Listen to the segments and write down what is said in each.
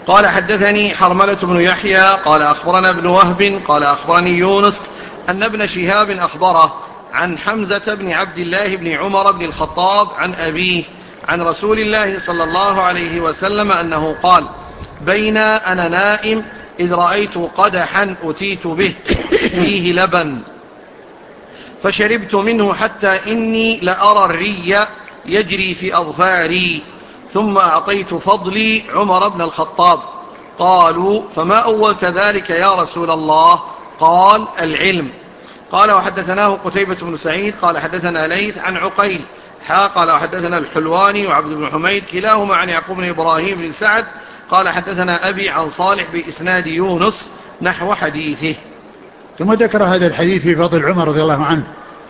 قال حدثني حرملة بن يحيى قال أخبرنا ابن وهب قال أخبرني يونس أن ابن شهاب أخبره عن حمزة بن عبد الله بن عمر بن الخطاب عن أبيه عن رسول الله صلى الله عليه وسلم أنه قال: بين أنا نائم إذ رأيت قدحا أتيت به فيه لبن فشربت منه حتى إني لأرى الري يجري في أظفاري، ثم أعطيت فضلي عمر بن الخطاب. قالوا: فما أولت ذلك يا رسول الله؟ قال: العلم. قال: وحدثناه قتيبة بن سعيد قال حدثنا ليث عن عقيل قال وحدثنا الحلواني وعبد بن حميد كلاهما عن يعقوب بن إبراهيم بن سعد قال حدثنا أبي عن صالح بإسناد يونس نحو حديثه. ثم ذكر هذا الحديث في فضل عمر رضي الله عنه،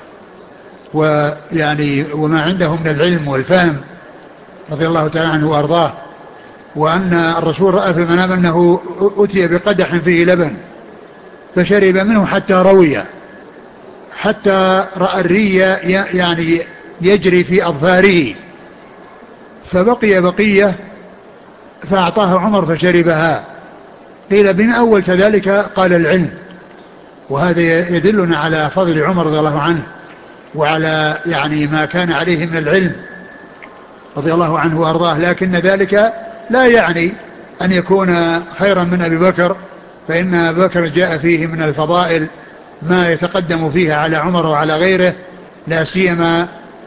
ويعني وما عنده من العلم والفهم رضي الله تعالى عنه وأرضاه، وأن الرسول رأى في المنام أنه أتي بقدح فيه لبن فشرب منه حتى روي، حتى رأى الري يعني يجري في أظفاره، فبقي بقية فأعطاه عمر فشربها. قيل: بما أولت ذلك؟ قال: العلم. وهذا يدلنا على فضل عمر رضي الله عنه وعلى يعني ما كان عليه من العلم رضي الله عنه وأرضاه، لكن ذلك لا يعني أن يكون خيرا من أبي بكر، فإن أبي بكر جاء فيه من الفضائل ما يتقدم فيها على عمر وعلى غيره، لا سيما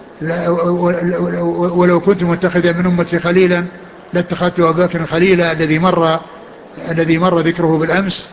ولو كنت متخذا من أمتي خليلا لاتخذت أبا بكر خليلا، الذي مر ذكره بالأمس.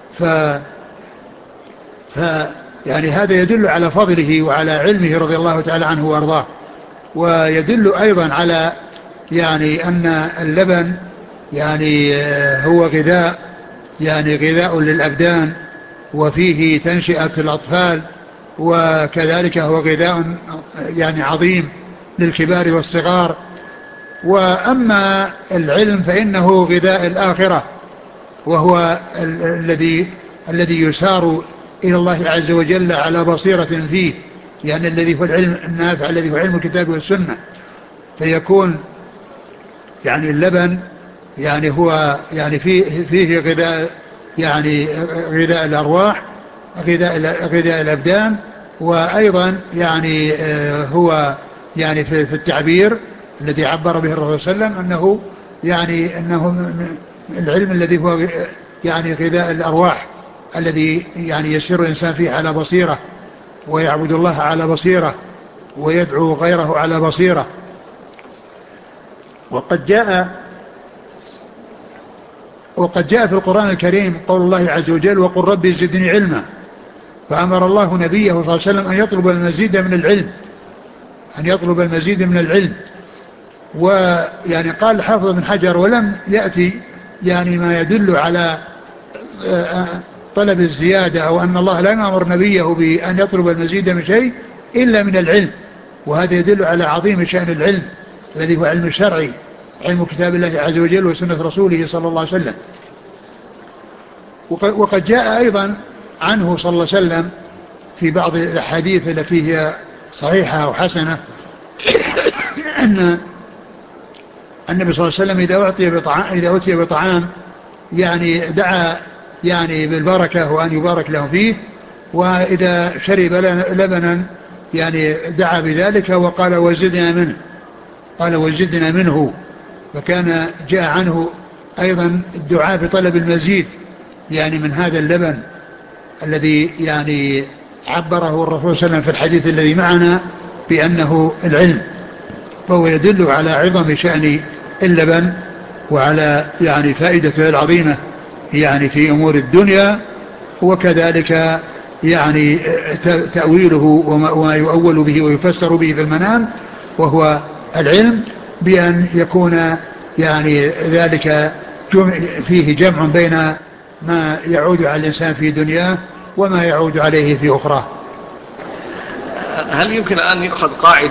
يعني هذا يدل على فضله وعلى علمه رضي الله تعالى عنه وأرضاه، ويدل أيضا على يعني أن اللبن يعني هو غذاء، يعني غذاء للأبدان وفيه تنشئة الأطفال، وكذلك هو غذاء يعني عظيم للكبار والصغار. وأما العلم فإنه غذاء الآخرة، وهو الذي يسار إلى الله عز وجل على بصيرة فيه، يعني الذي هو العلم النافع الذي هو علم الكتاب والسنة. فيكون يعني اللبن يعني هو يعني فيه غذاء، يعني غذاء الأرواح، غذاء الأبدان، وأيضا يعني هو يعني في التعبير الذي عبر به الرسول صلى الله عليه وسلم أنه يعني أنه العلم الذي هو يعني غذاء الأرواح، الذي يعني يسير الإنسان فيه على بصيرة، ويعبد الله على بصيرة، ويدعو غيره على بصيرة. وقد جاء في القرآن الكريم قول الله عز وجل: وقل ربي زدني علما. فأمر الله نبيه صلى الله عليه وسلم أن يطلب المزيد من العلم، أن يطلب المزيد من العلم. ويعني قال الحافظ بن حجر: ولم يأتي يعني ما يدل على طلب الزيادة، أو أن الله لا يأمر نبيه بأن يطلب المزيد من شيء إلا من العلم. وهذا يدل على عظيم شأن العلم الذي هو علم الشرعي، علم كتاب الله عز وجل وسنة رسوله صلى الله عليه وسلم. وقد جاء أيضا عنه صلى الله عليه وسلم في بعض الأحاديث التي هي صحيحة وحسنة أن النبي صلى الله عليه وسلم إذا أتي بطعام يعني دعا يعني بالبركة وأن يبارك له فيه، وإذا شرب لبنا يعني دعا بذلك وقال: وزدنا منه، قال: وزدنا منه. فكان جاء عنه أيضا الدعاء بطلب المزيد يعني من هذا اللبن الذي يعني عبره الرسول صلى الله عليه وسلم في الحديث الذي معنا بأنه العلم. فهو يدل على عظم شأن اللبن وعلى يعني فائدته العظيمة يعني في أمور الدنيا، وكذلك يعني تأويله وما يؤول به ويفسر به في المنام، وهو العلم، بأن يكون يعني ذلك فيه جمع بين ما يعود على الإنسان في دنياه وما يعود عليه في أخرى. هل يمكن أن يؤخذ قاعدة